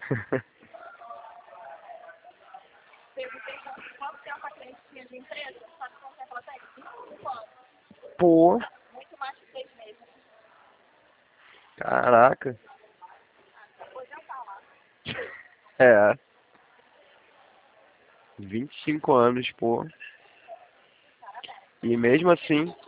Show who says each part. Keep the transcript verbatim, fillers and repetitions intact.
Speaker 1: Perguntei quanto tempo a cliente tinha de empresa, sabe quanto tempo ela tem? vinte e cinco anos.
Speaker 2: Pô,
Speaker 1: Muito mais que seis meses.
Speaker 2: caraca.
Speaker 1: Depois já tá lá.
Speaker 2: É. vinte e cinco anos, pô. E mesmo assim,